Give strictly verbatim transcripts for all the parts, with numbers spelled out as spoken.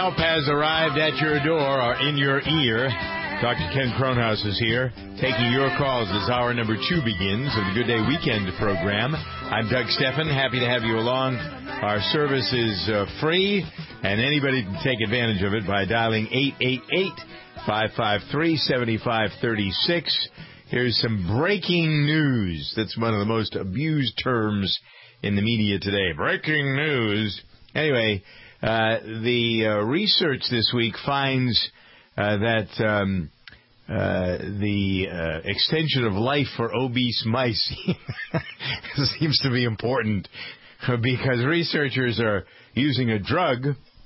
help has arrived at your door or in your ear. Doctor Ken Kronhaus is here, taking your calls as hour number two begins of the Good Day Weekend program. I'm Doug Steffen, happy to have you along. Our service is uh, free, and anybody can take advantage of it by dialing eight eight eight, five five three, seven five three six. Here's some breaking news. That's one of the most abused terms in the media today. Breaking news. Anyway, uh, the uh, research this week finds uh, that um, uh, the uh, extension of life for obese mice seems to be important because researchers are using a drug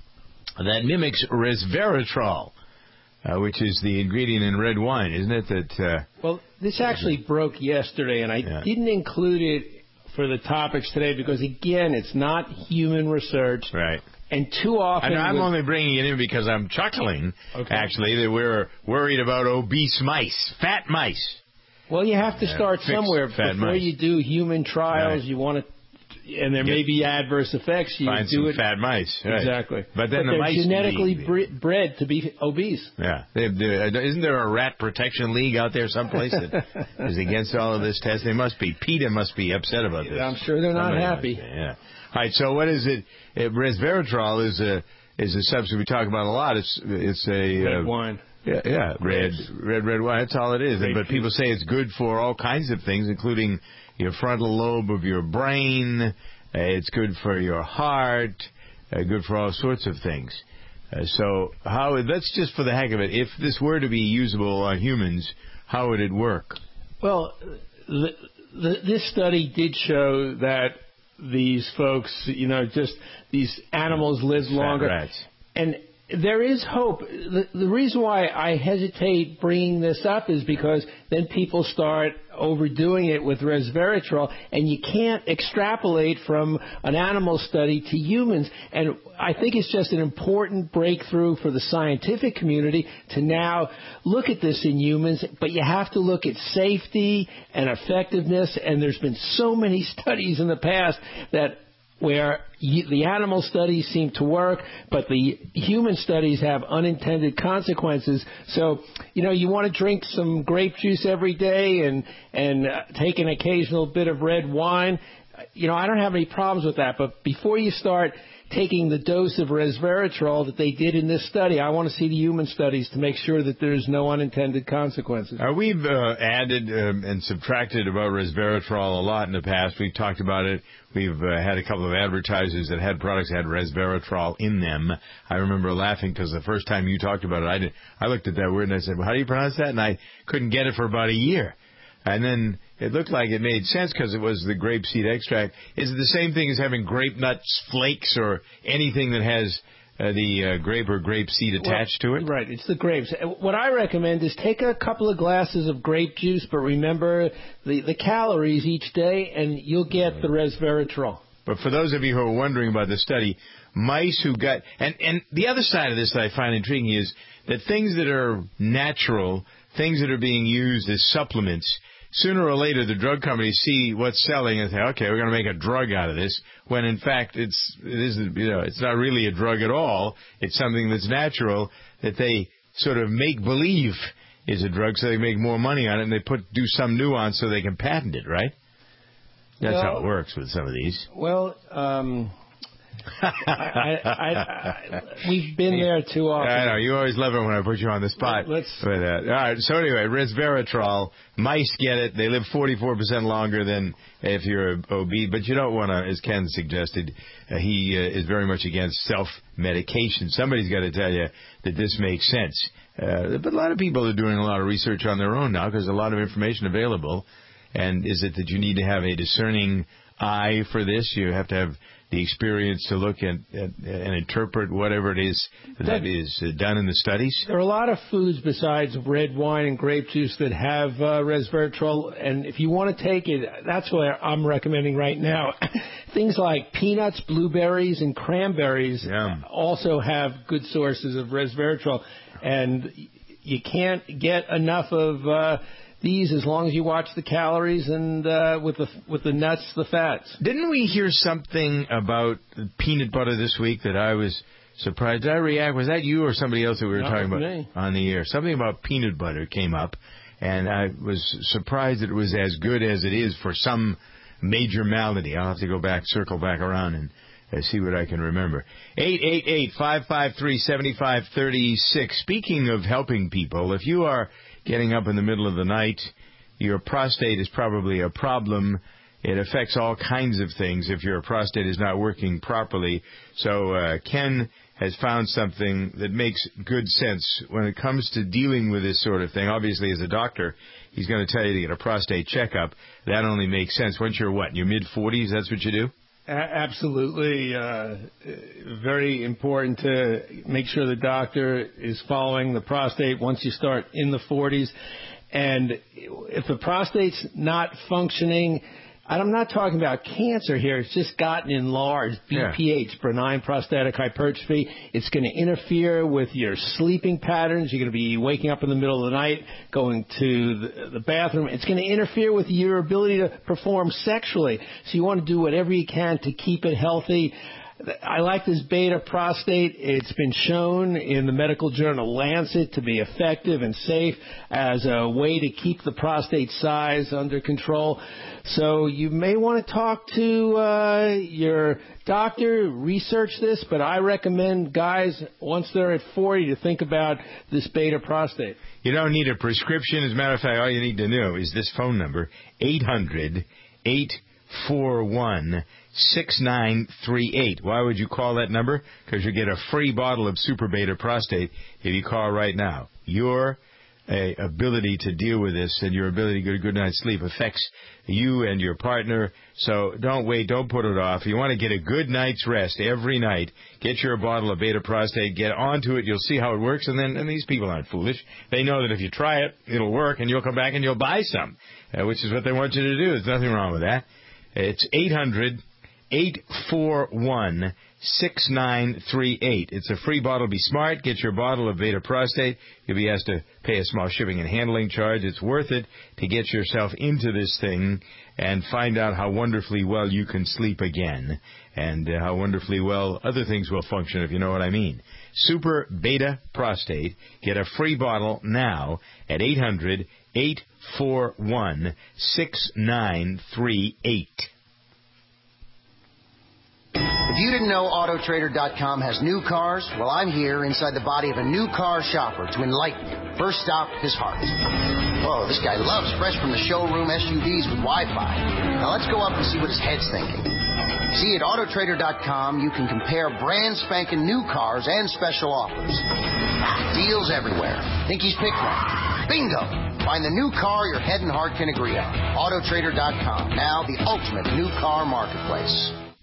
that mimics resveratrol, uh, which is the ingredient in red wine, isn't it? That uh, well, this actually broke yesterday, and I yeah. didn't include it for the topics today because, again, it's not human research. Right. And too often... And I'm with, only bringing it in because I'm chuckling, okay. actually, that we're worried about obese mice, fat mice. Well, you have to start yeah, somewhere. Before mice. you do human trials, right. you want to... And there Get, may be adverse effects. You find do some it, fat mice. Right. Exactly. But then but the mice... genetically be, bred to be obese. Yeah. They, they, isn't there a rat protection league out there someplace that is against all of this test? They must be. PETA must be upset about this. I'm sure they're not Somebody happy. Be, yeah. All right, so what is it? it resveratrol is a is a substance we talk about a lot. It's it's a... Red uh, wine. Yeah, yeah, red, red, red wine. That's all it is. Red but people say it's good for all kinds of things, including your frontal lobe of your brain. Uh, it's good for your heart, uh, good for all sorts of things. Uh, so how? That's just for the heck of it. If this were to be usable on humans, how would it work? Well, the, the, this study did show that these folks, you know, just these animals live longer. Fat rats. And there is hope. The, the reason why I hesitate bringing this up is because then people start overdoing it with resveratrol, and you can't extrapolate from an animal study to humans. And I think it's just an important breakthrough for the scientific community to now look at this in humans, but you have to look at safety and effectiveness, and there's been so many studies in the past that where the animal studies seem to work, but the human studies have unintended consequences. So, you know, you want to drink some grape juice every day and, and uh, take an occasional bit of red wine. You know, I don't have any problems with that. But before you start taking the dose of resveratrol that they did in this study, I want to see the human studies to make sure that there's no unintended consequences. Uh, we've uh, added um, and subtracted about resveratrol a lot in the past. We've talked about it. We've uh, had a couple of advertisers that had products that had resveratrol in them. I remember laughing because the first time you talked about it, I, did, I looked at that word and I said, well, how do you pronounce that? And I couldn't get it for about a year. And then it looked like it made sense because it was the grapeseed extract. Is it the same thing as having grape nuts flakes or anything that has uh, the uh, grape or grape seed attached well, to it? Right, it's the grapes. What I recommend is take a couple of glasses of grape juice, but remember the, the calories each day, and you'll get the resveratrol. But for those of you who are wondering about the study, mice who got... And, and the other side of this that I find intriguing is that things that are natural, things that are being used as supplements, sooner or later, the drug companies see what's selling and say, "Okay, we're going to make a drug out of this." When in fact, it's it isn't. You know, it's not really a drug at all. It's something that's natural that they sort of make believe is a drug, so they make more money on it, and they put do some nuance so they can patent it. Right? That's well, how it works with some of these. Well. um I, I, I, we've been there too often. I know. You always love it when I put you on the spot. Let's. But, uh, all right. So anyway, resveratrol. Mice get it. They live forty-four percent longer than if you're obese. But you don't want to, as Ken suggested, uh, he uh, is very much against self-medication. Somebody's got to tell you that this makes sense. Uh, but a lot of people are doing a lot of research on their own now because there's a lot of information available. And is it that you need to have a discerning eye for this? You have to have the experience to look at, at and interpret whatever it is that, that is done in the studies? There are a lot of foods besides red wine and grape juice that have uh, resveratrol, and if you want to take it, that's what I'm recommending right now. Things like peanuts, blueberries, and cranberries Yum. also have good sources of resveratrol, and you can't get enough of uh, these as long as you watch the calories and uh, with the with the nuts, the fats. Didn't we hear something about peanut butter this week that I was surprised. Did I react? Was that you or somebody else that we were Not talking about me. on the air? Something about peanut butter came up, and I was surprised that it was as good as it is for some major malady. I'll have to go back, circle back around and uh, see what I can remember. eight eight eight, five five three, seven five three six. Speaking of helping people, if you are getting up in the middle of the night, your prostate is probably a problem. It affects all kinds of things if your prostate is not working properly. So uh, Ken has found something that makes good sense when it comes to dealing with this sort of thing. Obviously, as a doctor, he's going to tell you to get a prostate checkup. That only makes sense once you're, what, in your mid-forties? That's what you do? A- absolutely. Uh, very important to make sure the doctor is following the prostate once you start in the forties. And if the prostate's not functioning, I'm not talking about cancer here. It's just gotten enlarged, B P H, yeah. benign prostatic hypertrophy. It's going to interfere with your sleeping patterns. You're going to be waking up in the middle of the night, going to the, the bathroom. It's going to interfere with your ability to perform sexually. So you want to do whatever you can to keep it healthy. I like this beta prostate. It's been shown in the medical journal Lancet to be effective and safe as a way to keep the prostate size under control. So you may want to talk to uh, your doctor, research this, but I recommend guys, once they're at forty, to think about this beta prostate. You don't need a prescription. As a matter of fact, all you need to know is this phone number, eight hundred, eight four one, six nine three eight. Why would you call that number? Because you get a free bottle of Super Beta Prostate if you call right now. Your uh, ability to deal with this and your ability to get a good night's sleep affects you and your partner. So don't wait. Don't put it off. You want to get a good night's rest every night. Get your bottle of Beta Prostate. Get onto it. You'll see how it works. And then and these people aren't foolish. They know that if you try it, it'll work, and you'll come back and you'll buy some, uh, which is what they want you to do. There's nothing wrong with that. It's eight hundred, eight four one, six nine three eight. It's a free bottle. Be smart. Get your bottle of Beta Prostate. You'll be asked to pay a small shipping and handling charge. It's worth it to get yourself into this thing and find out how wonderfully well you can sleep again and uh, how wonderfully well other things will function, if you know what I mean. Super Beta Prostate. Get a free bottle now at eight hundred, eight four one, six nine three eight. If you didn't know Auto Trader dot com has new cars, well, I'm here inside the body of a new car shopper to enlighten you. First stop, his heart. Whoa, this guy loves fresh from the showroom S U Vs with Wi-Fi. Now let's go up and see what his head's thinking. See, at Auto Trader dot com, you can compare brand spanking new cars and special offers. Deals everywhere. Think he's picked one? Bingo! Find the new car your head and heart can agree on. Auto Trader dot com, now the ultimate new car marketplace.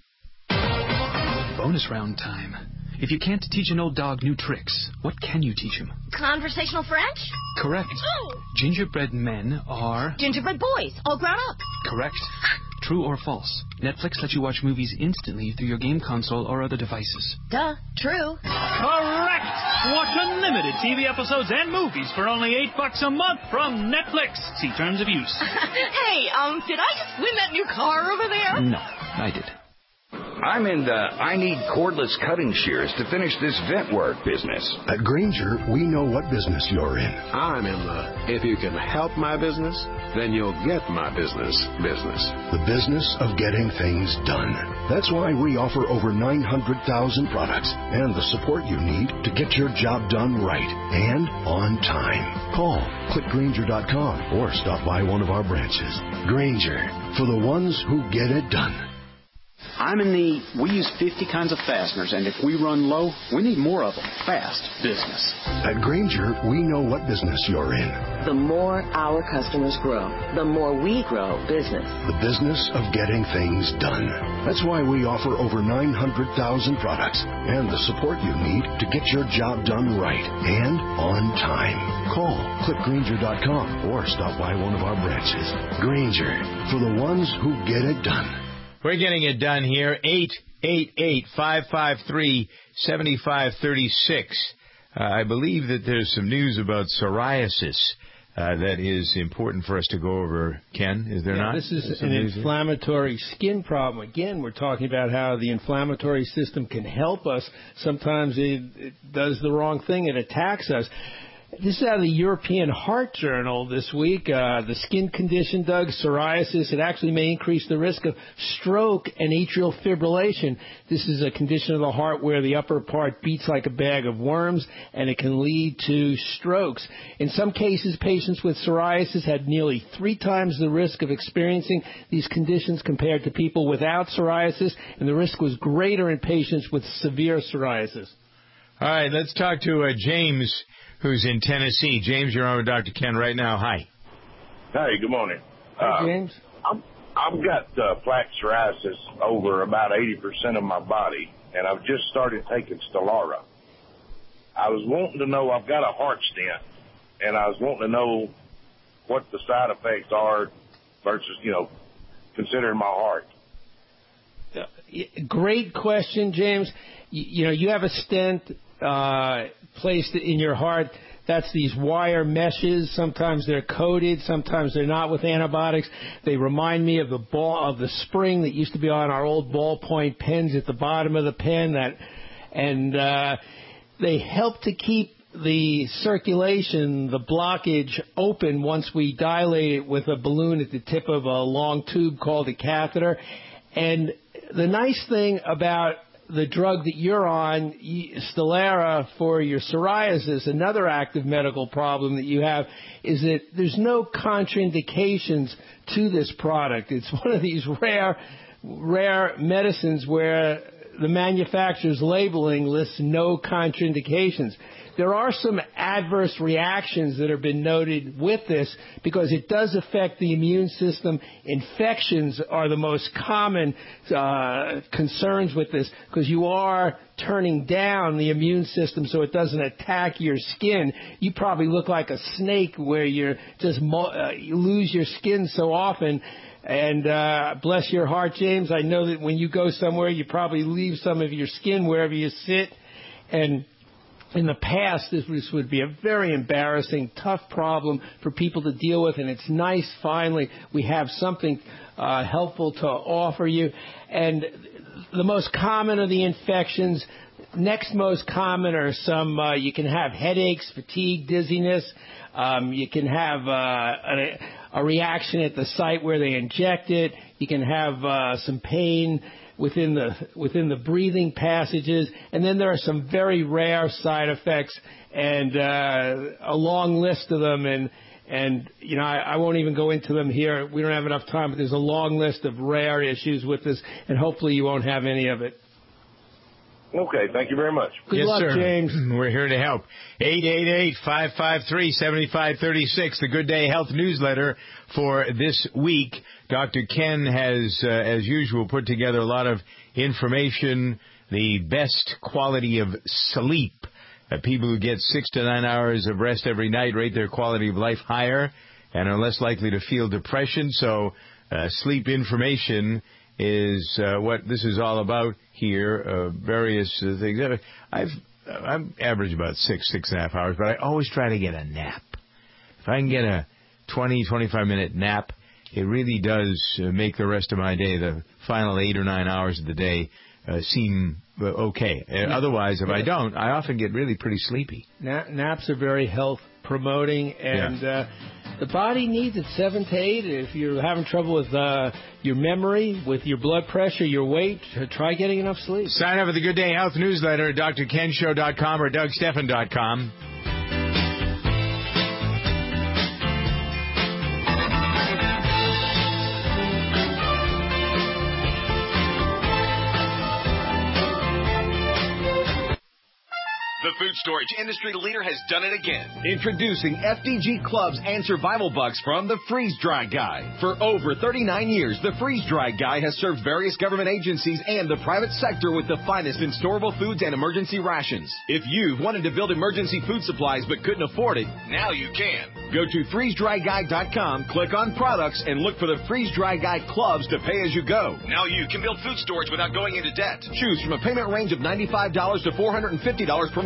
Bonus round time. If you can't teach an old dog new tricks, what can you teach him? Conversational French? Correct. Oh. Gingerbread men are... Gingerbread boys, all grown up. Correct. True or false? Netflix lets you watch movies instantly through your game console or other devices. Duh. True. Correct. Watch unlimited T V episodes and movies for only eight bucks a month from Netflix. See terms of use. Hey, um, did I just win that new car over there? No, I did. I'm in the I need cordless cutting shears to finish this vent work business. At Grainger, we know what business you're in. I'm in the if you can help my business, then you'll get my business business. The business of getting things done. That's why we offer over nine hundred thousand products and the support you need to get your job done right and on time. Call, click Grainger dot com, or stop by one of our branches. Grainger, for the ones who get it done. I'm in the, we use fifty kinds of fasteners, and if we run low, we need more of them. Fast business. At Grainger, we know what business you're in. The more our customers grow, the more we grow business. The business of getting things done. That's why we offer over nine hundred thousand products and the support you need to get your job done right and on time. Call, click Grainger dot com, or stop by one of our branches. Grainger, for the ones who get it done. We're getting it done here. eight eight eight, five five three, seven five three six. Uh, I believe that there's some news about psoriasis uh, that is important for us to go over, Ken, is there yeah, not? This is There's an reason? inflammatory skin problem. Again, we're talking about how the inflammatory system can help us. Sometimes it, it does the wrong thing. It attacks us. This is out of the European Heart Journal this week. Uh, the skin condition, Doug, psoriasis, it actually may increase the risk of stroke and atrial fibrillation. This is a condition of the heart where the upper part beats like a bag of worms, and it can lead to strokes. In some cases, patients with psoriasis had nearly three times the risk of experiencing these conditions compared to people without psoriasis, and the risk was greater in patients with severe psoriasis. All right, let's talk to uh, James, who's in Tennessee. James, you're on with Doctor Ken right now. Hi. Hey, good morning. Hi, uh, James. I'm, I've got uh, plaque psoriasis over about eighty percent of my body, and I've just started taking Stelara. I was wanting to know, I've got a heart stent, and I was wanting to know what the side effects are versus, you know, considering my heart. Great question, James. You, you know, you have a stent uh, placed in your heart. That's these wire meshes. Sometimes they're coated, sometimes they're not with antibiotics. They remind me of the ball of the spring that used to be on our old ballpoint pens at the bottom of the pen. That, and uh, they help to keep the circulation, the blockage open once we dilate it with a balloon at the tip of a long tube called a catheter. And the nice thing about the drug that you're on, Stelara, for your psoriasis, another active medical problem that you have, is that there's no contraindications to this product. It's one of these rare, rare medicines where the manufacturer's labeling lists no contraindications. There are some adverse reactions that have been noted with this because it does affect the immune system. Infections are the most common uh, concerns with this because you are turning down the immune system so it doesn't attack your skin. You probably look like a snake where you're just mo- uh, you lose your skin so often. And uh, bless your heart, James, I know that when you go somewhere, you probably leave some of your skin wherever you sit. And in the past, this, this would be a very embarrassing, tough problem for people to deal with, and it's nice, finally, we have something uh, helpful to offer you. And the most common of the infections, next most common are some, uh, you can have headaches, fatigue, dizziness. Um, you can have uh, a, a reaction at the site where they inject it. You can have uh, some pain within the within the breathing passages, and then there are some very rare side effects, and uh, a long list of them. And and you know I, I won't even go into them here. We don't have enough time, but there's a long list of rare issues with this, and hopefully you won't have any of it. Okay, thank you very much. Good yes, luck, sir. James. We're here to help. eight eight eight, five five three, seven five three six, the Good Day Health newsletter for this week. Doctor Ken has, uh, as usual, put together a lot of information, the best quality of sleep. Uh, people who get six to nine hours of rest every night rate their quality of life higher and are less likely to feel depression. So uh, sleep information is uh, what this is all about here, uh, various uh, things. I've I'm average about six, six and a half hours, but I always try to get a nap. If I can get a twenty, twenty-five minute nap, it really does uh, make the rest of my day, the final eight or nine hours of the day, uh, seem uh, okay. Uh, otherwise, if I don't, I often get really pretty sleepy. Na- naps are very health promoting, and yeah. uh, the body needs it seven to eight. If you're having trouble with uh, your memory, with your blood pressure, your weight, try getting enough sleep. Sign up for the Good Day Health newsletter at D R Ken Show dot com or Doug Stephan dot com. The food storage industry leader has done it again. Introducing F D G Clubs and Survival Bucks from the Freeze Dry Guy. For over thirty-nine years, the Freeze Dry Guy has served various government agencies and the private sector with the finest in storable foods and emergency rations. If you've wanted to build emergency food supplies but couldn't afford it, now you can. Go to freeze dry guy dot com, click on products, and look for the Freeze Dry Guy Clubs to pay as you go. Now you can build food storage without going into debt. Choose from a payment range of ninety-five dollars to four hundred fifty dollars per month.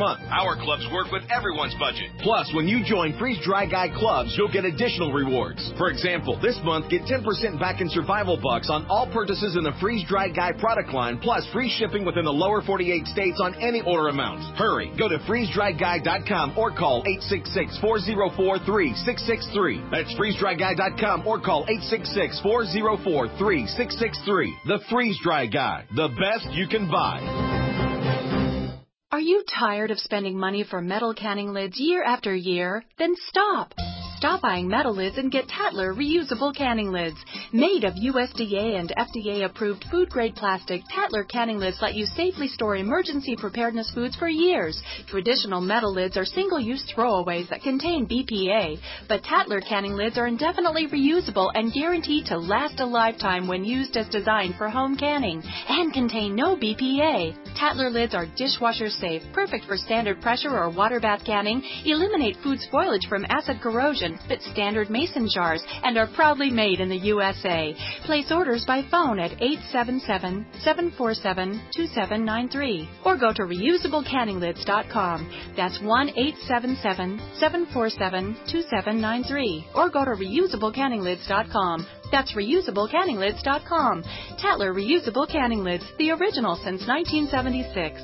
month. Our clubs work with everyone's budget. Plus, when you join Freeze Dry Guy clubs, you'll get additional rewards. For example, this month, get ten percent back in survival bucks on all purchases in the Freeze Dry Guy product line, plus free shipping within the lower forty-eight states on any order amount. Hurry, go to freeze dry guy dot com or call eight six six, four oh four, three six six three. That's freeze dry guy dot com or call eight six six, four oh four, three six six three. The Freeze Dry Guy, the best you can buy. Are you tired of spending money for metal canning lids year after year? Then stop. Stop buying metal lids and get Tatler reusable canning lids. Made of U S D A and F D A-approved food-grade plastic, Tatler canning lids let you safely store emergency preparedness foods for years. Traditional metal lids are single-use throwaways that contain B P A, but Tatler canning lids are indefinitely reusable and guaranteed to last a lifetime when used as designed for home canning, and contain no B P A. Tatler lids are dishwasher safe, perfect for standard pressure or water bath canning, eliminate food spoilage from acid corrosion, fit standard mason jars, and are proudly made in the U S A. Place orders by phone at eight seven seven, seven four seven, two seven nine three or go to reusable canning lids dot com. That's one eight seven seven, seven four seven, two seven nine three or go to reusable canning lids dot com. That's reusable canning lids dot com. Tatler Reusable Canning Lids, the original since nineteen seventy-six.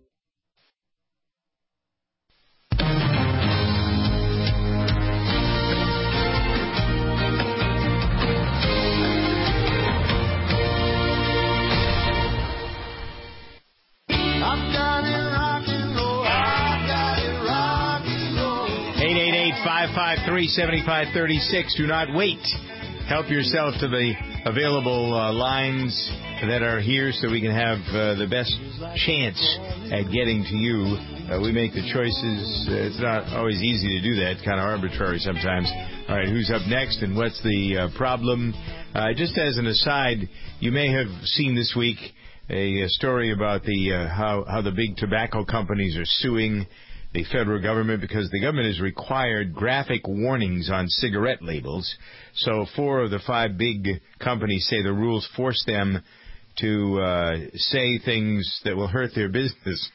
eight eight eight, five five three, seven five three six. Do not wait. Help yourself to the available uh, lines that are here so we can have uh, the best chance at getting to you. Uh, we make the choices. Uh, it's not always easy to do that. It's kind of arbitrary sometimes. All right, who's up next and what's the uh, problem? Uh, just as an aside, you may have seen this week a, a story about the uh, how, how the big tobacco companies are suing the federal government because the government has required graphic warnings on cigarette labels. So four of the five big companies say the rules force them to uh, say things that will hurt their business.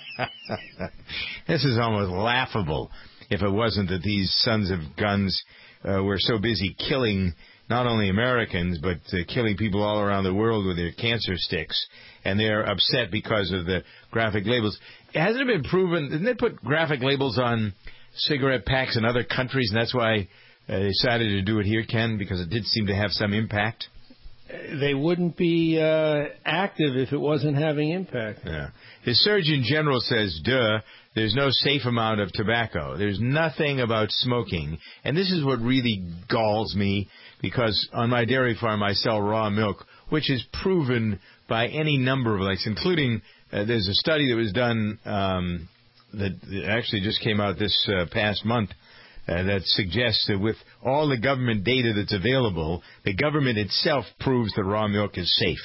This is almost laughable if it wasn't that these sons of guns uh, were so busy killing not only Americans, but uh, killing people all around the world with their cancer sticks. And they're upset because of the graphic labels. Hasn't it been proven, didn't they put graphic labels on cigarette packs in other countries, and that's why uh, they decided to do it here, Ken, because it did seem to have some impact? They wouldn't be uh, active if it wasn't having impact. Yeah. The Surgeon General says, duh, there's no safe amount of tobacco. There's nothing about smoking. And this is what really galls me, because on my dairy farm I sell raw milk, which is proven by any number of likes, including uh, there's a study that was done um, that actually just came out this uh, past month uh, that suggests that with all the government data that's available, the government itself proves that raw milk is safe.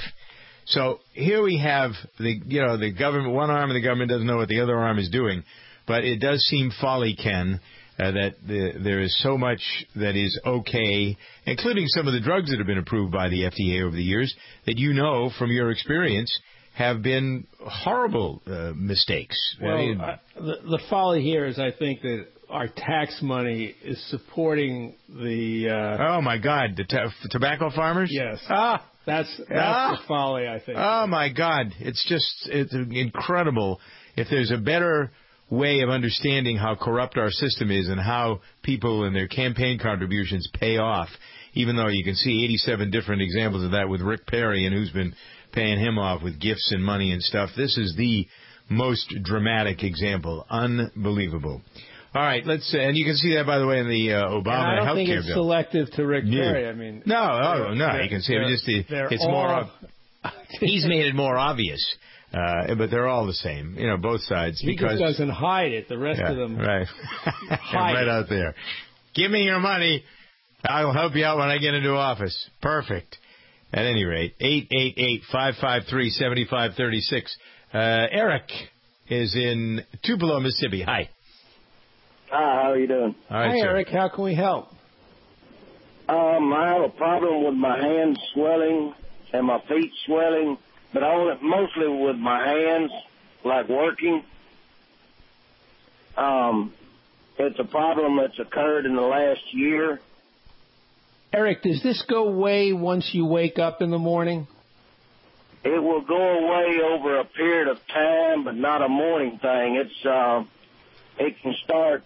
So here we have the you know the government, one arm of the government doesn't know what the other arm is doing, but it does seem folly, Ken, uh, that the, there is so much that is okay, including some of the drugs that have been approved by the F D A over the years, that you know from your experience have been horrible uh, mistakes. Well, I mean, uh, the, the folly here is I think that our tax money is supporting the... Uh, oh, my God, the t- tobacco farmers? Yes. Ah, that's that's ah, the folly, I think. Oh, my God. It's just it's incredible. If there's a better way of understanding how corrupt our system is and how people and their campaign contributions pay off, even though you can see eighty-seven different examples of that with Rick Perry and who's been paying him off with gifts and money and stuff. This is the most dramatic example. Unbelievable. All right, let's uh, and you can see that, by the way, in the uh, Obama health care bill. I don't think it's bill. selective to Rick No. Perry. I mean, no, oh no, you can see it. Just the, it's all, more. He's made it more obvious, uh, but they're all the same. You know, both sides. He because, just doesn't hide it. The rest yeah, of them, right, hide right it. out there. Give me your money. I'll help you out when I get into office. Perfect. At any rate, eight eight eight, five five three, seven five three six. Uh, Eric is in Tupelo, Mississippi. Hi. Hi, how are you doing? All right, Hi, sir. Eric. How can we help? Um, I have a problem with my hands swelling and my feet swelling, but only mostly with my hands, like working. Um, it's a problem that's occurred in the last year. Eric, does this go away once you wake up in the morning? It will go away over a period of time, but not a morning thing. It's uh, it can start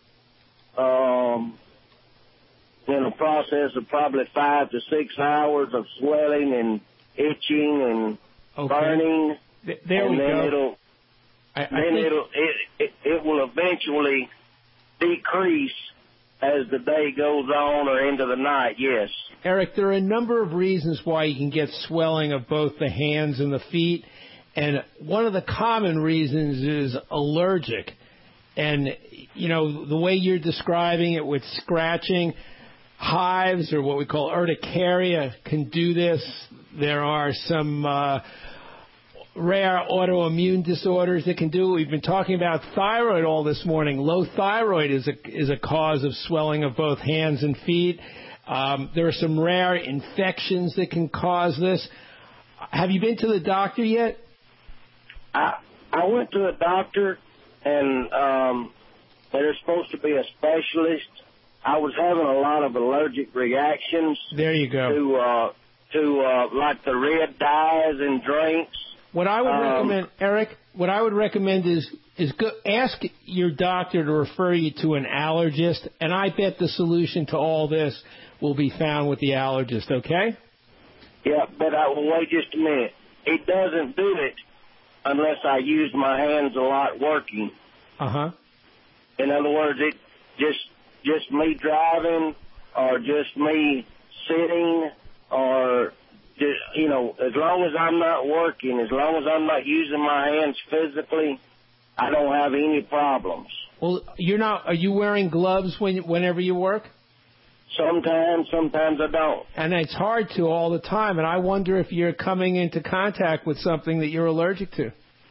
um, in a process of probably five to six hours of swelling and itching and okay. burning. Th- there and we then go. It'll, I, I then think... it'll it, it it will eventually decrease as the day goes on or into the night. Yes. Eric, there are a number of reasons why you can get swelling of both the hands and the feet, and one of the common reasons is allergic. And, you know, the way you're describing it with scratching, hives or what we call urticaria can do this. There are some uh, rare autoimmune disorders that can do it. We've been talking about thyroid all this morning. Low thyroid is a, is a cause of swelling of both hands and feet. Um, there are some rare infections that can cause this. Have you been to the doctor yet? I I went to a doctor, and um, there's supposed to be a specialist. I was having a lot of allergic reactions. There you go. To uh, to uh, like the red dyes in drinks. What I would um, recommend, Eric, what I would recommend is is go, ask your doctor to refer you to an allergist, and I bet the solution to all this will be found with the allergist, okay? Yeah, but I will wait just a minute. It doesn't do it unless I use my hands a lot working. Uh-huh. In other words, it just just me driving or just me sitting or, just, you know, as long as I'm not working, as long as I'm not using my hands physically, I don't have any problems. Well, you're not, are you wearing gloves when whenever you work? Sometimes, sometimes I don't. And it's hard to all the time, and I wonder if you're coming into contact with something that you're allergic to.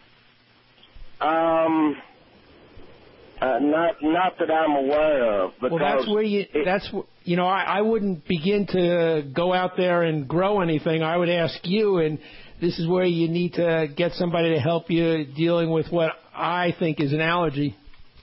Um, uh, not not that I'm aware of. Because well, that's where you. It, that's you know, I, I wouldn't begin to go out there and grow anything. I would ask you, and this is where you need to get somebody to help you dealing with what I think is an allergy.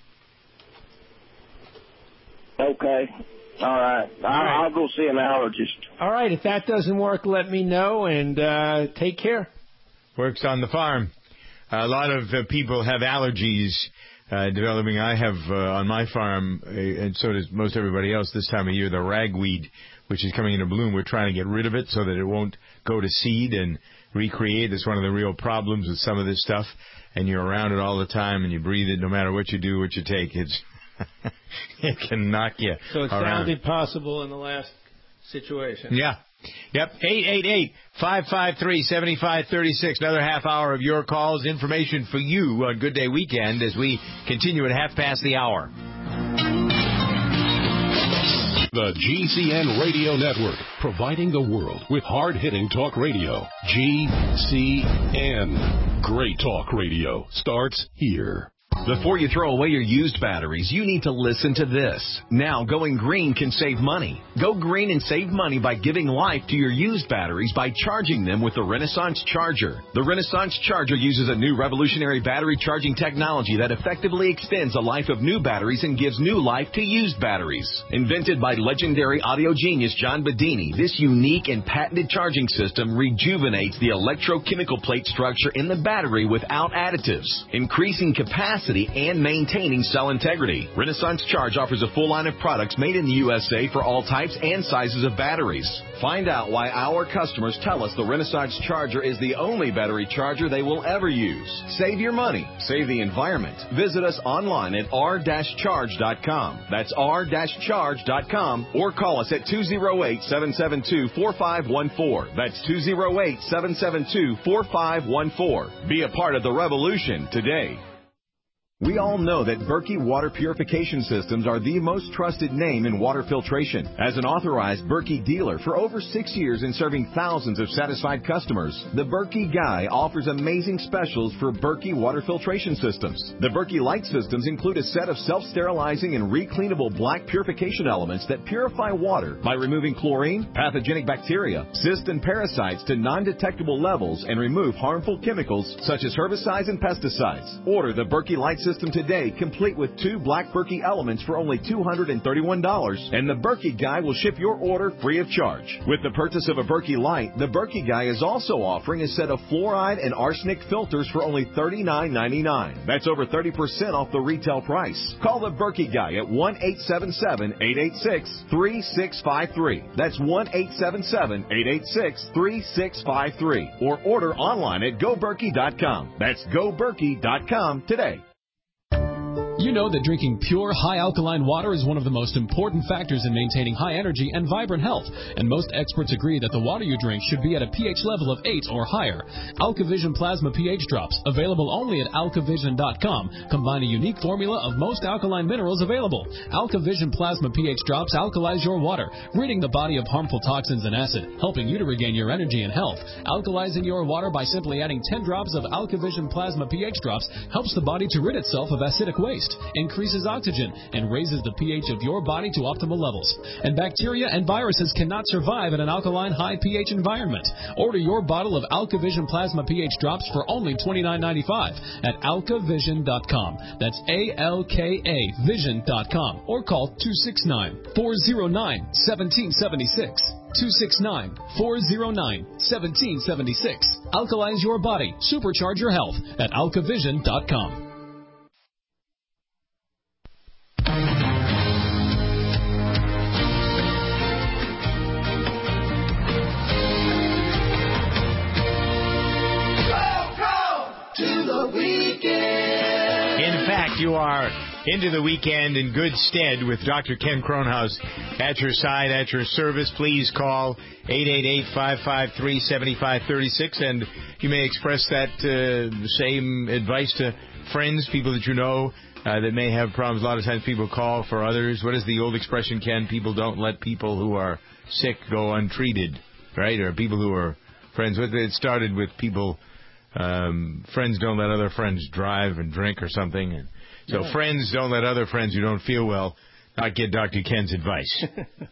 Okay. All right. I'll, All right. I'll go see an allergist. All right. If that doesn't work, let me know, and uh, take care. Works on the farm. A lot of uh, people have allergies uh, developing. I have uh, on my farm, uh, and so does most everybody else this time of year, the ragweed, which is coming into bloom. We're trying to get rid of it so that it won't go to seed and recreate. That's one of the real problems with some of this stuff. And you're around it all the time, and you breathe it no matter what you do, what you take. It's it can knock you So it around. sounded possible in the last situation. Yeah. Yep. eight eight eight, five five three, seven five three six. Another half hour of your calls. Information for you on Good Day Weekend as we continue at half past the hour. The G C N Radio Network, providing the world with hard-hitting talk radio. G C N. Great talk radio starts here. Before you throw away your used batteries, you need to listen to this. Now, going green can save money. Go green and save money by giving life to your used batteries by charging them with the Renaissance Charger. The Renaissance Charger uses a new revolutionary battery charging technology that effectively extends the life of new batteries and gives new life to used batteries. Invented by legendary audio genius John Bedini, this unique and patented charging system rejuvenates the electrochemical plate structure in the battery without additives, increasing capacity and maintaining cell integrity. Renaissance Charge offers a full line of products made in the U S A for all types and sizes of batteries. Find out why our customers tell us the Renaissance Charger is the only battery charger they will ever use. Save your money. Save the environment. Visit us online at r dash charge dot com. That's r dash charge dot com or call us at two oh eight, seven seven two, four five one four. That's two oh eight, seven seven two, four five one four. Be a part of the revolution today. We all know that Berkey Water Purification Systems are the most trusted name in water filtration. As an authorized Berkey dealer for over six years and serving thousands of satisfied customers, the Berkey Guy offers amazing specials for Berkey Water Filtration Systems. The Berkey Light Systems include a set of self-sterilizing and recleanable black purification elements that purify water by removing chlorine, pathogenic bacteria, cysts, and parasites to non-detectable levels and remove harmful chemicals such as herbicides and pesticides. Order the Berkey Light Systems system today, complete with two Black Berkey elements for only two hundred thirty-one dollars, and the Berkey Guy will ship your order free of charge. With the purchase of a Berkey Light, the Berkey Guy is also offering a set of fluoride and arsenic filters for only thirty-nine ninety-nine. That's over thirty percent off the retail price. Call the Berkey Guy at one eight seven seven, eight eight six, three six five three. That's one eight seven seven, eight eight six, three six five three. Or order online at go berkey dot com. That's go berkey dot com today. You know that drinking pure, high-alkaline water is one of the most important factors in maintaining high energy and vibrant health, and most experts agree that the water you drink should be at a pH level of eight or higher. AlkaVision Plasma pH Drops, available only at alkavision dot com, combine a unique formula of most alkaline minerals available. AlkaVision Plasma pH Drops alkalize your water, ridding the body of harmful toxins and acid, helping you to regain your energy and health. Alkalizing your water by simply adding ten drops of AlkaVision Plasma pH Drops helps the body to rid itself of acidic waste, increases oxygen, and raises the pH of your body to optimal levels. And bacteria and viruses cannot survive in an alkaline high pH environment. Order your bottle of AlkaVision Plasma pH Drops for only twenty-nine ninety-five at alkavision dot com. That's A L K A vision dot com. Or call two six nine, four zero nine, one seven seven six. two six nine, four zero nine, one seven seven six. Alkalize your body. Supercharge your health at alkavision dot com. In fact, you are into the weekend in good stead with Doctor Ken Kronhaus at your side, at your service. Please call eight eight eight, five five three, seven five three six, and you may express that uh, same advice to friends, people that you know uh, that may have problems. A lot of times people call for others. What is the old expression, Ken? People don't let people who are sick go untreated, right? Or people who are friends with. It started with people... Um, friends don't let other friends drive and drink or something. And so yeah. Friends don't let other friends who don't feel well not get Doctor Ken's advice.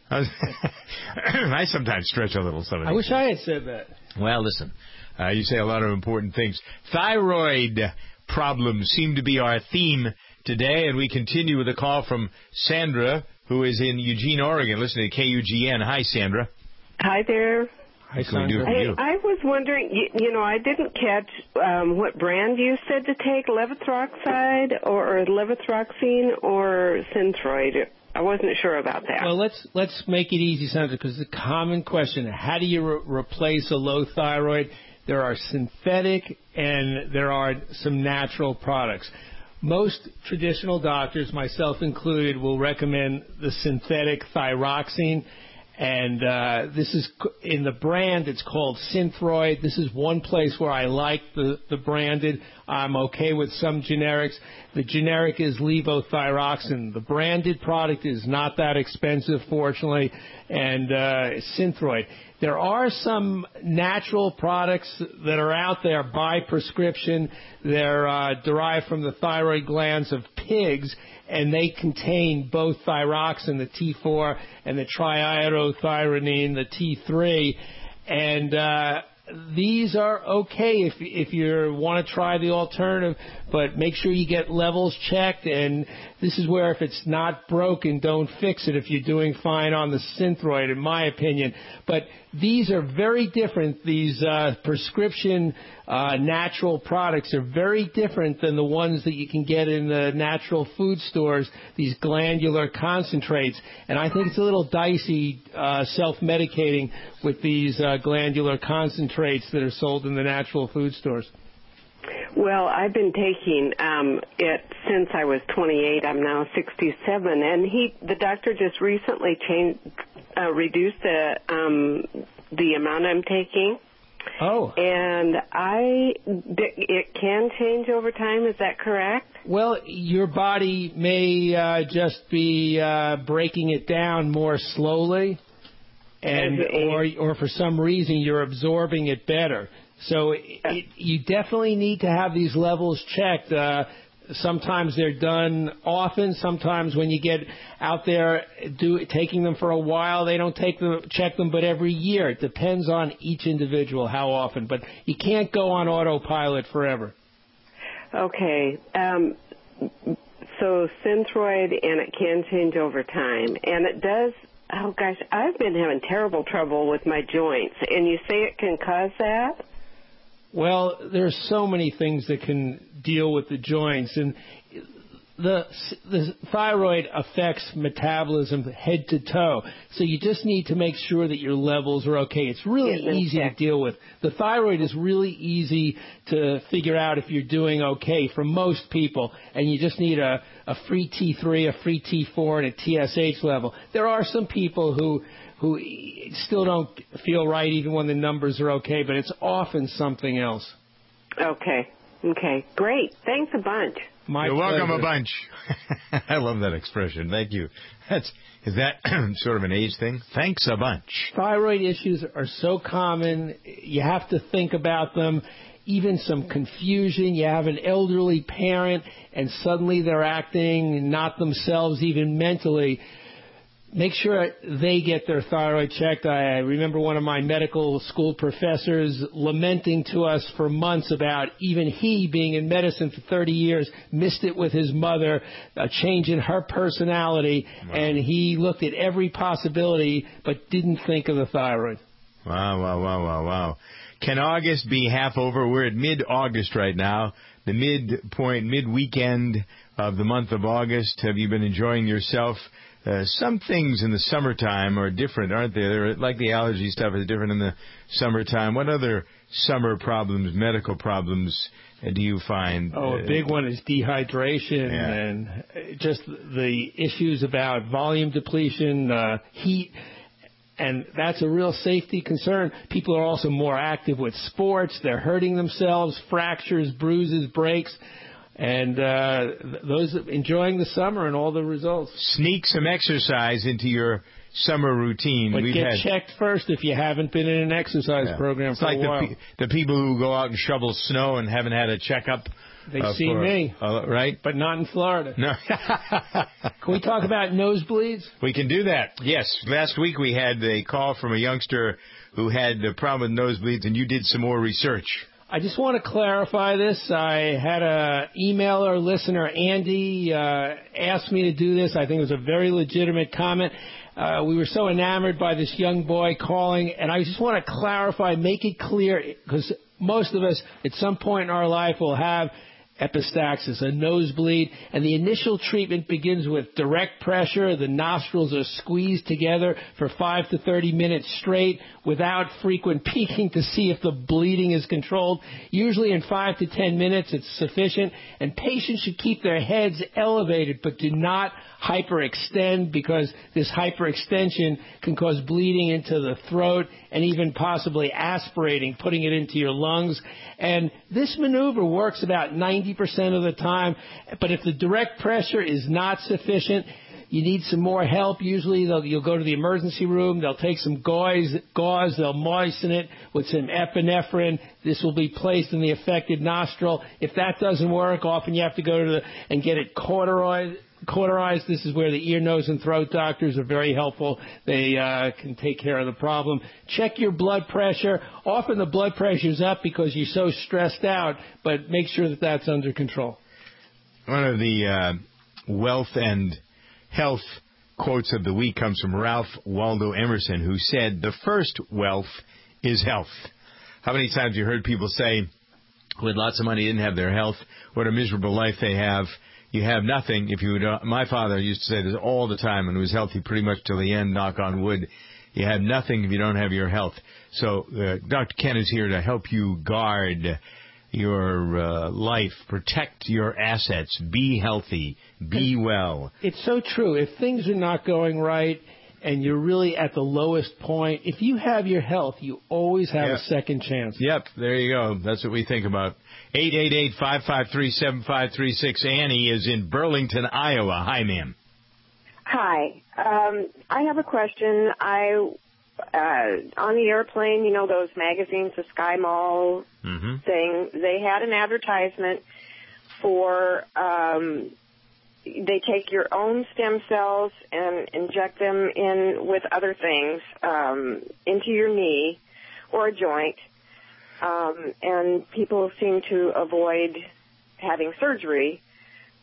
I sometimes stretch a little. Some of I wish things. I had said that. Well, listen, uh, you say a lot of important things. Thyroid problems seem to be our theme today, and we continue with a call from Sandra, who is in Eugene, Oregon, listening to K U G N. Hi, Sandra. Hi there. What can we do for hey, you? I was wondering, you, you know, I didn't catch um, what brand you said to take, levothyroxide or, or levothyroxine or Synthroid. I wasn't sure about that. Well, let's let's make it easy, Sandra, because it's a common question. How do you re- replace a low thyroid? There are synthetic and there are some natural products. Most traditional doctors, myself included, will recommend the synthetic thyroxine. And uh, this is in the brand. It's called Synthroid. This is one place where I like the, the branded. I'm okay with some generics. The generic is levothyroxine. The branded product is not that expensive, fortunately, and uh, Synthroid. There are some natural products that are out there by prescription. They're uh, derived from the thyroid glands of pigs, and they contain both thyroxine, the T four, and the triiodothyronine, the T three. And uh, these are okay if if you want to try the alternative, but make sure you get levels checked. And this is where if it's not broken, don't fix it if you're doing fine on the Synthroid, in my opinion. But these are very different. These uh, prescription uh, natural products are very different than the ones that you can get in the natural food stores, these glandular concentrates. And I think it's a little dicey uh, self-medicating with these uh, glandular concentrates that are sold in the natural food stores. Well, I've been taking um, it since I was twenty-eight. I'm now sixty-seven, and he, the doctor, just recently changed, uh, reduced the um, the amount I'm taking. Oh. And I, it can change over time. Is that correct? Well, your body may uh, just be uh, breaking it down more slowly, and or or for some reason you're absorbing it better. So it, you definitely need to have these levels checked. Uh, sometimes they're done often. Sometimes when you get out there do, taking them for a while, they don't take them, check them, but every year. It depends on each individual how often. But you can't go on autopilot forever. Okay. Um, so Synthroid, and it can change over time. And it does, oh gosh, I've been having terrible trouble with my joints. And you say it can cause that? Well, there's so many things that can deal with the joints, and the the thyroid affects metabolism head to toe. So you just need to make sure that your levels are okay. It's really easy to deal with. The thyroid is really easy to figure out if you're doing okay for most people, and you just need a, a free T three, a free T four, and a T S H level. There are some people who who still don't feel right even when the numbers are okay, but it's often something else. Okay. Okay. Great. Thanks a bunch. My You're pleasure. welcome a bunch. I love that expression. Thank you. That's is that sort of an age thing? Thanks a bunch. Thyroid issues are so common. You have to think about them. Even some confusion. You have an elderly parent, and suddenly they're acting not themselves, even mentally. Make sure they get their thyroid checked. I remember one of my medical school professors lamenting to us for months about even he, being in medicine for thirty years, missed it with his mother, a change in her personality, wow. And he looked at every possibility but didn't think of the thyroid. Wow, wow, wow, wow, wow. Can August be half over? We're at mid-August right now, the midpoint, mid-weekend of the month of August. Have you been enjoying yourself? Uh, some things in the summertime are different, aren't they? They're like the allergy stuff is different in the summertime. What other summer problems, medical problems, uh, do you find? Oh, a big one is dehydration yeah. and just the issues about volume depletion, uh, heat. And that's a real safety concern. People are also more active with sports. They're hurting themselves, fractures, bruises, breaks. And uh, those enjoying the summer and all the results. Sneak some exercise into your summer routine. But We've get had, checked first if you haven't been in an exercise yeah. program it's for like a while. The, pe- the people who go out and shovel snow and haven't had a checkup. They uh, see for, me, uh, right? But not in Florida. No. Can we talk about nosebleeds? We can do that. Yes. Last week we had a call from a youngster who had a problem with nosebleeds, and you did some more research. I just want to clarify this. I had a emailer, listener, Andy, uh, asked me to do this. I think it was a very legitimate comment. Uh, we were so enamored by this young boy calling, and I just want to clarify, make it clear, because most of us at some point in our life will have epistaxis, a nosebleed, and the initial treatment begins with direct pressure. The nostrils are squeezed together for five to thirty minutes straight without frequent peeking to see if the bleeding is controlled. Usually in five to ten minutes it's sufficient, and patients should keep their heads elevated but do not hyperextend, because this hyperextension can cause bleeding into the throat and even possibly aspirating, putting it into your lungs. And this maneuver works about ninety percent of the time, but if the direct pressure is not sufficient, you need some more help. Usually they'll, you'll go to the emergency room. They'll take some gauze, gauze. They'll moisten it with some epinephrine. This will be placed in the affected nostril. If that doesn't work, often you have to go to the, and get it cauterized. Cauterized. This is where the ear, nose, and throat doctors are very helpful. They uh, can take care of the problem. Check your blood pressure. Often the blood pressure is up because you're so stressed out, but make sure that that's under control. One of the uh, wealth and health quotes of the week comes from Ralph Waldo Emerson, who said, "The first wealth is health." How many times have you heard people say, with lots of money, didn't have their health, what a miserable life they have? You have nothing if you don't. My father used to say this all the time, and was healthy pretty much till the end, knock on wood. You have nothing if you don't have your health. So uh, Doctor Ken is here to help you guard your uh, life, protect your assets, be healthy, be well. It's so true. If things are not going right and you're really at the lowest point, if you have your health, you always have yep. a second chance. Yep, there you go. That's what we think about. eight eight eight, five five three, seven five three six. Annie is in Burlington, Iowa. Hi, ma'am. Hi. Um, I have a question. I uh, on the airplane, you know, those magazines, the Sky Mall mm-hmm. thing, they had an advertisement for um, they take your own stem cells and inject them in with other things um, into your knee or a joint. Um, and people seem to avoid having surgery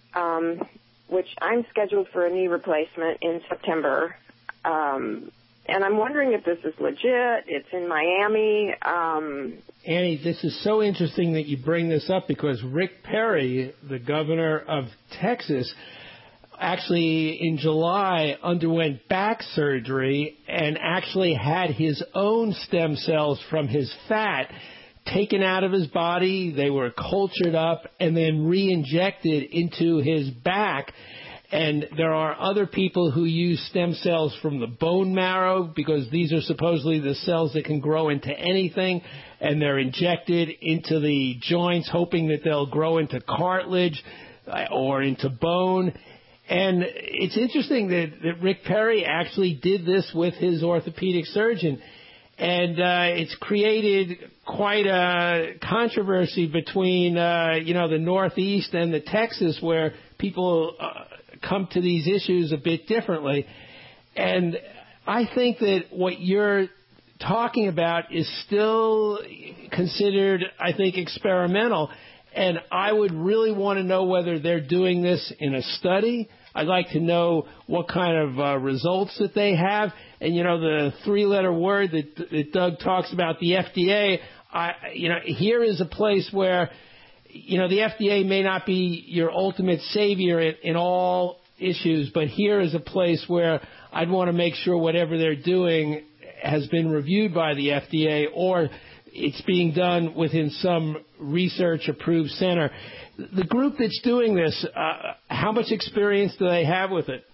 um, which I'm scheduled for a knee replacement in September. Um, and I'm wondering if this is legit. It's in Miami. Um, Annie, this is so interesting that you bring this up because Rick Perry, the governor of Texas, actually in July underwent back surgery and actually had his own stem cells from his fat taken out of his body. They were cultured up and then re-injected into his back. And there are other people who use stem cells from the bone marrow because these are supposedly the cells that can grow into anything, and they're injected into the joints hoping that they'll grow into cartilage or into bone. And it's interesting that, that Rick Perry actually did this with his orthopedic surgeon. And uh, it's created quite a controversy between, uh, you know, the Northeast and the Texas, where people uh, come to these issues a bit differently. And I think that what you're talking about is still considered, I think, experimental. And I would really want to know whether they're doing this in a study. I'd like to know what kind of uh, results that they have. And, you know, the three-letter word that, that Doug talks about, the F D A, I, you know, here is a place where, you know, the F D A may not be your ultimate savior in, in all issues, but here is a place where I'd want to make sure whatever they're doing has been reviewed by the F D A or it's being done within some research-approved center. The group that's doing this, uh, how much experience do they have with it?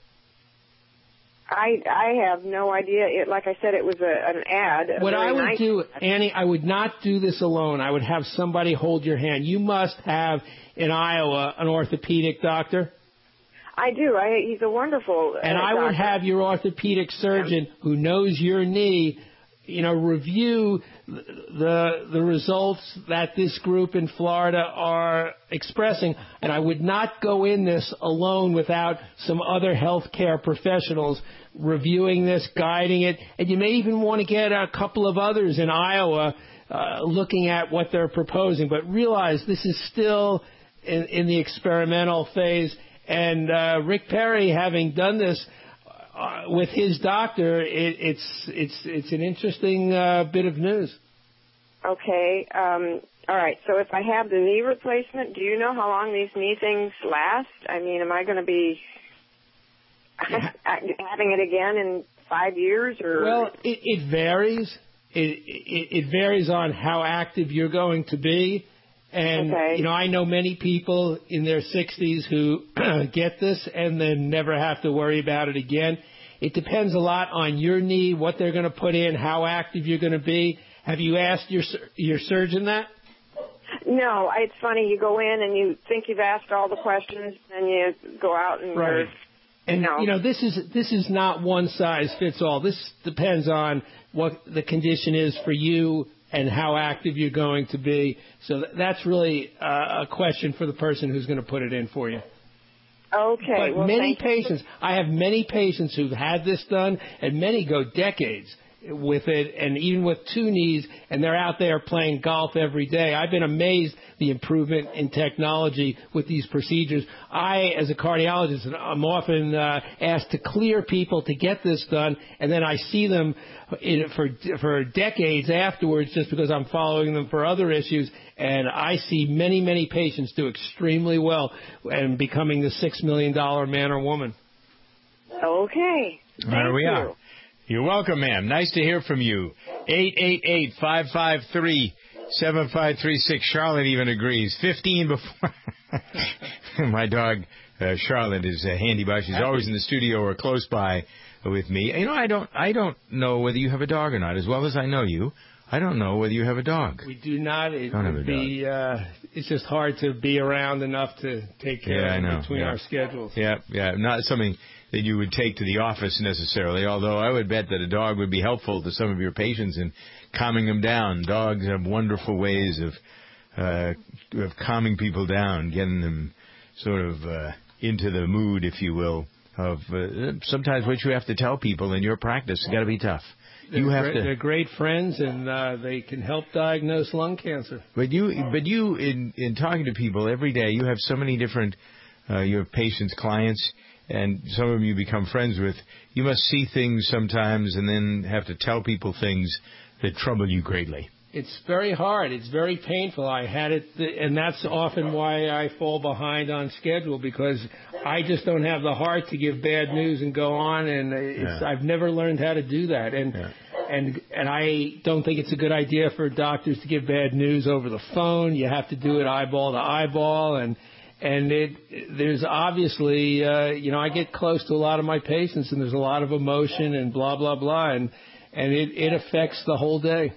I I have no idea. It, like I said, it was a, an ad. A What I would nice do, ad. Annie, I would not do this alone. I would have somebody hold your hand. You must have in Iowa an orthopedic doctor. I do. I, he's a wonderful. And uh, I would doctor. have your orthopedic surgeon who knows your knee, you know, review the the results that this group in Florida are expressing. And I would not go in this alone without some other healthcare professionals reviewing this, guiding it. And you may even want to get a couple of others in Iowa uh, looking at what they're proposing. But realize this is still in, in the experimental phase. And uh, Rick Perry, having done this uh, with his doctor, it, it's it's it's an interesting uh, bit of news. Okay. Um, all right. So if I have the knee replacement, do you know how long these knee things last? I mean, am I going to be having it again in five years? Or Well, it, it varies. It, it, it varies on how active you're going to be. And, okay. you know, I know many people in their sixties who get this and then never have to worry about it again. It depends a lot on your knee, what they're going to put in, how active you're going to be. Have you asked your your surgeon that? No, it's funny. You go in and you think you've asked all the questions, and you go out and right. you're, And no. you know, this is this is not one size fits all. This depends on what the condition is for you and how active you're going to be. So that's really uh, a question for the person who's going to put it in for you. Okay. But well, many thank you. patients, I have many patients who've had this done, and many go decades with it, and even with two knees, and they're out there playing golf every day. I've been amazed the improvement in technology with these procedures. I, as a cardiologist, I'm often uh, asked to clear people to get this done, and then I see them in, for for decades afterwards just because I'm following them for other issues, and I see many, many patients do extremely well and becoming the six million dollar man or woman. Okay. Thank There we you. are. You're welcome, ma'am. Nice to hear from you. eight eight eight, five five three, seven five three six. Charlotte even agrees. fifteen before. My dog, uh, Charlotte, is uh, handy by. She's always in the studio or close by with me. You know, I don't, I don't know whether you have a dog or not. As well as I know you, I don't know whether you have a dog. We do not. It Don't have would a be. Uh, it's just hard to be around enough to take care Yeah, I of know. it between Yeah. our schedules. Yeah, yeah. Not something that you would take to the office necessarily, although I would bet that a dog would be helpful to some of your patients in calming them down. Dogs have wonderful ways of uh, of calming people down, getting them sort of uh, into the mood, if you will, of uh, sometimes what you have to tell people in your practice. It's got to be tough. They're You have great, to. They're great friends, and uh, they can help diagnose lung cancer. But you, but you, in in talking to people every day, you have so many different uh, you have patients, clients, and some of them you become friends with. You must see things sometimes and then have to tell people things that trouble you greatly. It's very hard. It's very painful. I had it, and that's often why I fall behind on schedule, because I just don't have the heart to give bad news and go on. And it's, yeah. I've never learned how to do that. And yeah. and and I don't think it's a good idea for doctors to give bad news over the phone. You have to do it eyeball to eyeball. And and it there's obviously, uh, you know, I get close to a lot of my patients, and there's a lot of emotion and blah blah blah, and and it, it affects the whole day.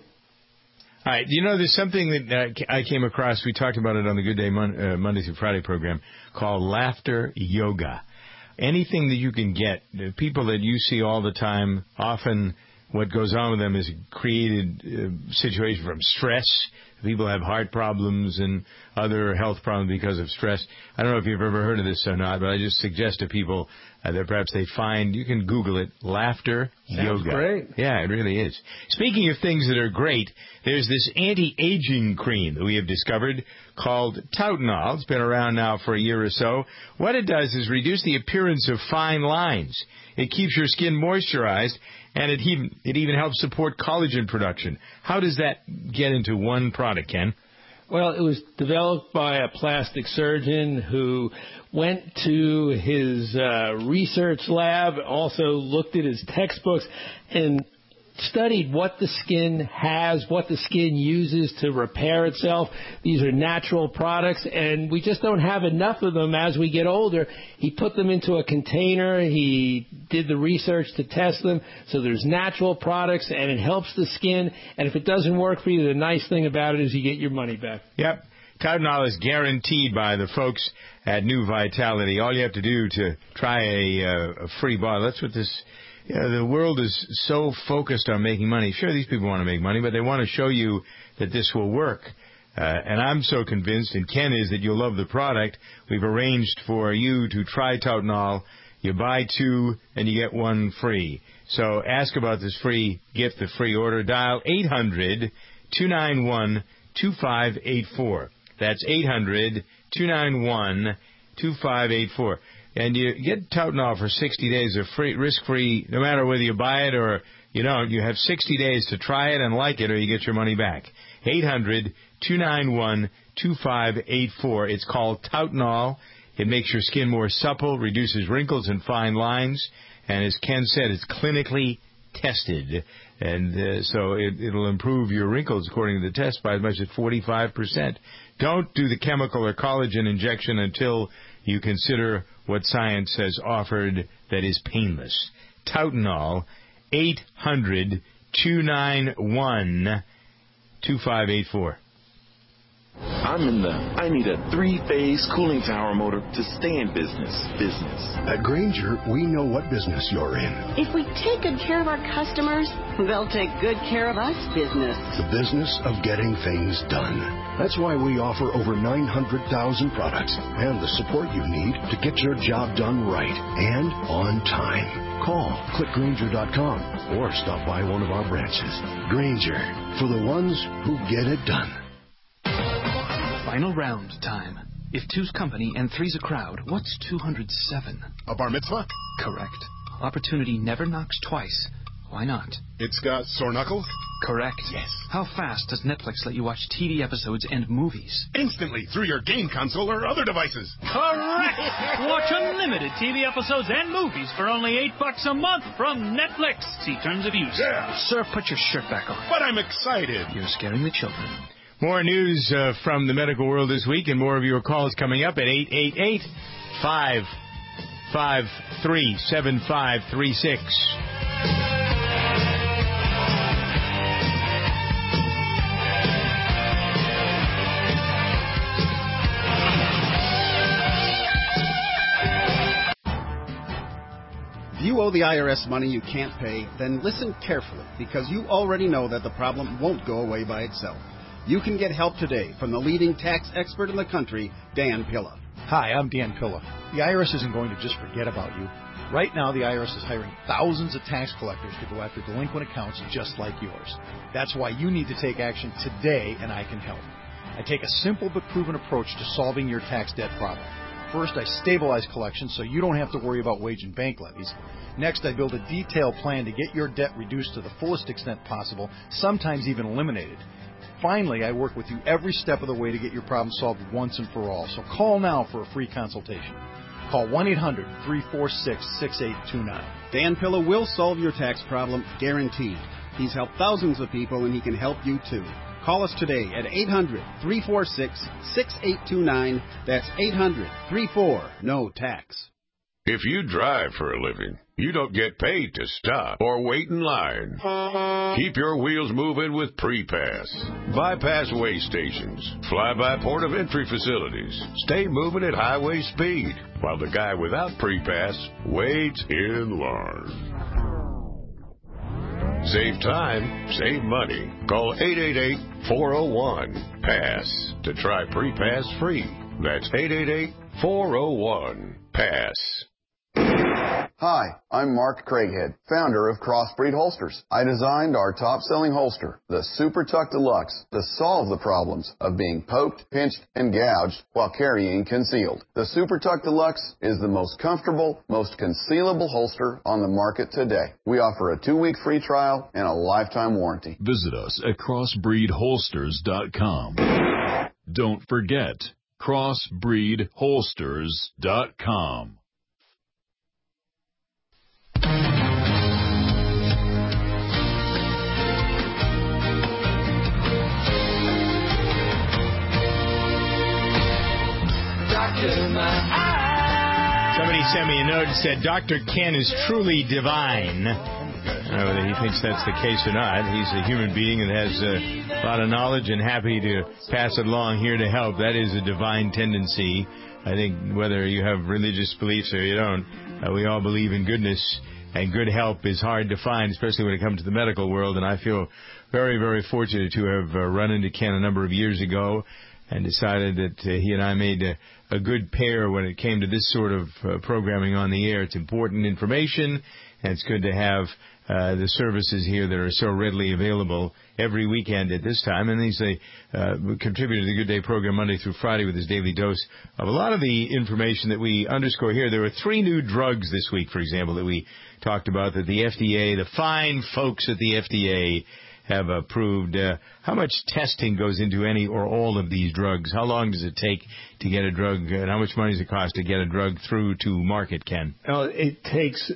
All right. You know, there's something that uh, I came across. We talked about it on the Good Day Mon- uh, Monday through Friday program called laughter yoga. Anything that you can get, the people that you see all the time, often what goes on with them is a created uh, situation from stress. People have heart problems and other health problems because of stress. I don't know if you've ever heard of this or not, but I just suggest to people uh, that perhaps they find, you can Google it, laughter Sounds yoga. Great. Yeah, it really is. Speaking of things that are great, there's this anti-aging cream that we have discovered called Tautenol. It's been around now for a year or so. What it does is reduce the appearance of fine lines. It keeps your skin moisturized, and it even, it even helps support collagen production. How does that get into one product, Ken? Well, it was developed by a plastic surgeon who went to his uh, research lab, also looked at his textbooks, and studied what the skin has, what the skin uses to repair itself. These are natural products, and we just don't have enough of them as we get older. He put them into a container. He did the research to test them. So there's natural products, and it helps the skin. And if it doesn't work for you, the nice thing about it is you get your money back. Yep. Tautenol is guaranteed by the folks at New Vitality. All you have to do to try a, uh, a free bottle, that's what this... Yeah, the world is so focused on making money. Sure, these people want to make money, but they want to show you that this will work. Uh, and I'm so convinced, and Ken is, that you'll love the product. We've arranged for you to try Tautenol. You buy two, and you get one free. So ask about this free gift, the free order. Dial eight hundred, two nine one, two five eight four. That's eight hundred, two nine one, two five eight four. And you get Tautenol for sixty days of free, risk-free, no matter whether you buy it or you don't. You have sixty days to try it and like it, or you get your money back. eight hundred, two nine one, two five eight four. It's called Tautenol. It makes your skin more supple, reduces wrinkles and fine lines. And as Ken said, it's clinically tested. And uh, so it, it'll improve your wrinkles, according to the test, by as much as forty-five percent. Don't do the chemical or collagen injection until you consider what science has offered that is painless. Tautenol, eight hundred, two nine one, two five eight four. I'm in the, I need a three-phase cooling tower motor to stay in business. Business. At Grainger, we know what business you're in. If we take good care of our customers, they'll take good care of us. Business. The business of getting things done. That's why we offer over nine hundred thousand products and the support you need to get your job done right and on time. Call click grainger dot com or stop by one of our branches. Grainger, for the ones who get it done. Final round time. If two's company and three's a crowd, what's two hundred seven? A bar mitzvah? Correct. Opportunity never knocks twice. Why not? It's got sore knuckles? Correct. Yes. How fast does Netflix let you watch T V episodes and movies? Instantly, through your game console or other devices. Correct! Watch unlimited T V episodes and movies for only eight bucks a month from Netflix. See terms of use. Yeah. Sir, put your shirt back on. But I'm excited. You're scaring the children. More news uh, from the medical world this week, and more of your calls coming up at eight eight eight, five five three, seven five three six. If you owe the I R S money you can't pay, then listen carefully, because you already know that the problem won't go away by itself. You can get help today from the leading tax expert in the country, Dan Pilla. Hi, I'm Dan Pilla. The I R S isn't going to just forget about you. Right now, the I R S is hiring thousands of tax collectors to go after delinquent accounts just like yours. That's why you need to take action today, and I can help. I take a simple but proven approach to solving your tax debt problem. First, I stabilize collections so you don't have to worry about wage and bank levies. Next, I build a detailed plan to get your debt reduced to the fullest extent possible, sometimes even eliminated. Finally, I work with you every step of the way to get your problem solved once and for all. So call now for a free consultation. Call one eight hundred three four six six eight two nine. Dan Pilla will solve your tax problem, guaranteed. He's helped thousands of people, and he can help you too. Call us today at eight hundred three four six six eight two nine. That's eight hundred three four no tax. If you drive for a living, you don't get paid to stop or wait in line. Keep your wheels moving with Pre-Pass. Bypass way stations, fly-by port of entry facilities. Stay moving at highway speed while the guy without Pre-Pass waits in line. Save time, save money. Call eight eight eight four oh one PASS to try Pre-Pass free. That's eight eight eight four oh one PASS. Hi, I'm Mark Craighead, founder of Crossbreed Holsters. I designed our top-selling holster, the Super Tuck Deluxe, to solve the problems of being poked, pinched, and gouged while carrying concealed. The Super Tuck Deluxe is the most comfortable, most concealable holster on the market today. We offer a two-week free trial and a lifetime warranty. Visit us at crossbreed holsters dot com. Don't forget, crossbreed holsters dot com. Somebody sent me a note that said Doctor Ken is truly divine. I don't know whether he thinks that's the case or not. He's a human being that has a lot of knowledge and happy to pass it along here to help. That is a divine tendency. I think whether you have religious beliefs or you don't, uh, we all believe in goodness, and good help is hard to find, especially when it comes to the medical world. And I feel very, very fortunate to have uh, run into Ken a number of years ago and decided that uh, he and I made a, a good pair when it came to this sort of uh, programming on the air. It's important information, and it's good to have uh, the services here that are so readily available every weekend at this time. And he's a uh, contributor to the Good Day program Monday through Friday with his daily dose of a lot of the information that we underscore here. There were three new drugs this week, for example, that we talked about that the F D A, the fine folks at the F D A, have approved. Uh, how much testing goes into any or all of these drugs? How long does it take to get a drug, and how much money does it cost to get a drug through to market, Ken? Oh, it takes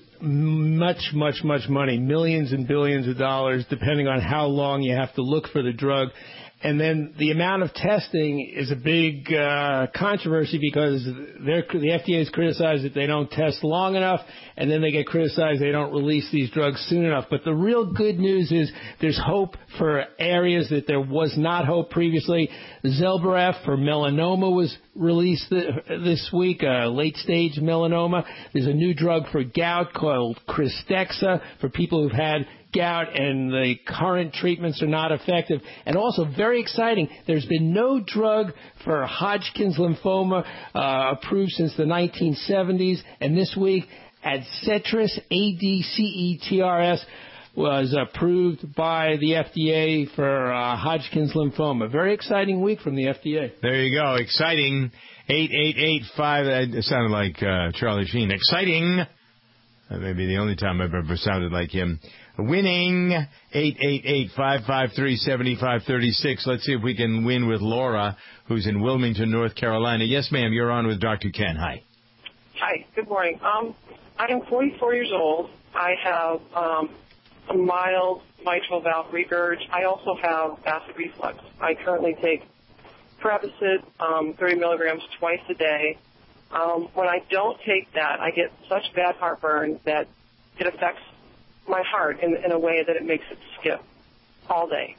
much, much, much money, millions and billions of dollars, depending on how long you have to look for the drug. And then the amount of testing is a big uh, controversy because they're, the F D A is criticized that they don't test long enough, and then they get criticized they don't release these drugs soon enough. But the real good news is there's hope for areas that there was not hope previously. Zelboraf for melanoma was released th- this week, uh, late-stage melanoma. There's a new drug for gout called Krystexxa for people who've had gout, and the current treatments are not effective. And also, very exciting, there's been no drug for Hodgkin's lymphoma uh, approved since the nineteen seventies. And this week, Adcetris, A D C E T R S, was approved by the F D A for uh, Hodgkin's lymphoma. Very exciting week from the F D A. There you go. Exciting. eight eight eight five. It sounded like uh, Charlie Sheen. Exciting. That may be the only time I've ever sounded like him. Winning. eight eight eight five five three seven five three six. Let's see if we can win with Laura, who's in Wilmington, North Carolina. Yes, ma'am. You're on with Doctor Ken. Hi. Hi. Good morning. Um, I am forty-four years old. I have um, a mild mitral valve regurg. I also have acid reflux. I currently take Prevacid, um, thirty milligrams twice a day. Um, when I don't take that, I get such bad heartburn that it affects my heart in, in a way that it makes it skip all day.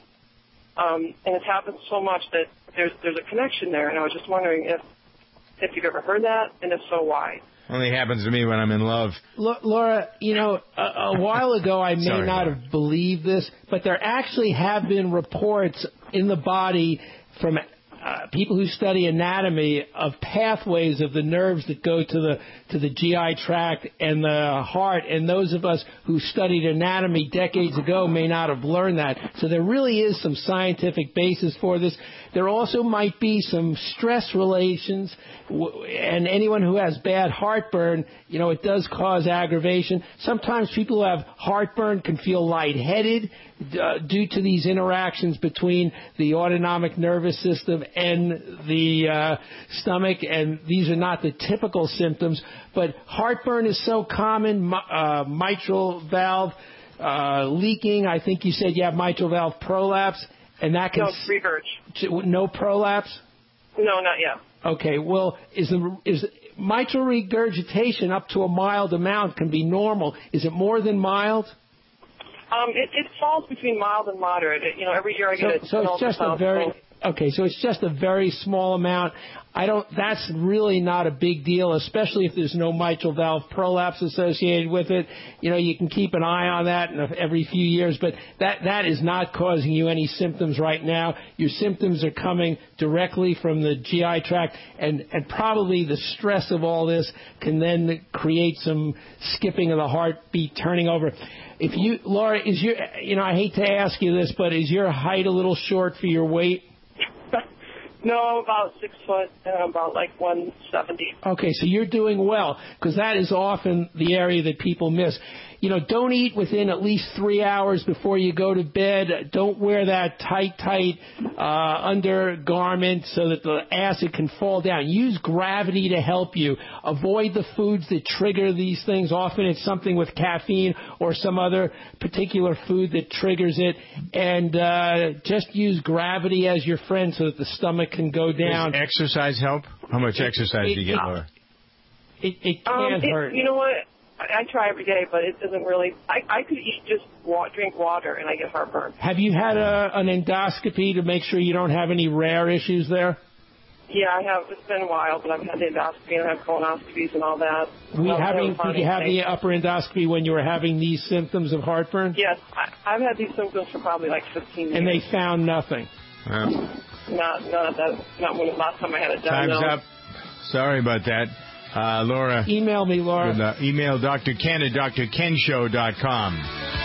Um, and it's happened so much that there's there's a connection there, and I was just wondering if if you've ever heard that, and if so, why? Only happens to me when I'm in love. L- Laura, you know, a, a while ago I may Sorry, not Laura. have believed this, but there actually have been reports in the body from uh, people who study anatomy of pathways of the nerves that go to the to the G I tract and the heart, and those of us who studied anatomy decades ago may not have learned that. So there really is some scientific basis for this. There also might be some stress relations, and anyone who has bad heartburn, you know, it does cause aggravation. Sometimes people who have heartburn can feel lightheaded uh, due to these interactions between the autonomic nervous system and the uh, stomach, and these are not the typical symptoms. But heartburn is so common, uh, mitral valve uh, leaking. I think you said you have mitral valve prolapse. And that can no regurg. No prolapse? No, not yet. Okay. Well, is the is mitral regurgitation up to a mild amount can be normal? Is it more than mild? Um, it, it falls between mild and moderate. It, you know, every year I get so, it. So it's just a very okay. So it's just a very small amount. I don't. That's really not a big deal, especially if there's no mitral valve prolapse associated with it. You know, you can keep an eye on that every few years, but that that is not causing you any symptoms right now. Your symptoms are coming directly from the G I tract, and and probably the stress of all this can then create some skipping of the heartbeat, turning over. If you, Laura, is your, you know, I hate to ask you this, but is your height a little short for your weight? No, about six foot and about like one seventy. Okay, so you're doing well, because that is often the area that people miss. You know, don't eat within at least three hours before you go to bed. Don't wear that tight, tight uh, undergarment so that the acid can fall down. Use gravity to help you. Avoid the foods that trigger these things. Often it's something with caffeine or some other particular food that triggers it. And uh, just use gravity as your friend so that the stomach can go down. Does exercise help? How much it, exercise it, do you get, Laura? It, it can't um, it, hurt. You know what? I try every day, but it doesn't really. I, I could eat just wa- drink water and I get heartburn. Have you had a, an endoscopy to make sure you don't have any rare issues there? Yeah, I have. It's been a while, but I've had the endoscopy and I have colonoscopies and all that. We having, did you have the upper endoscopy when you were having these symptoms of heartburn? Yes, I, I've had these symptoms for probably like fifteen years. And they found nothing. Um, not, not that. Not when the last time I had it done. Time's no. up. Sorry about that. Uh, Laura. Email me, Laura. With, uh, email Doctor Ken at D R Ken Show dot com.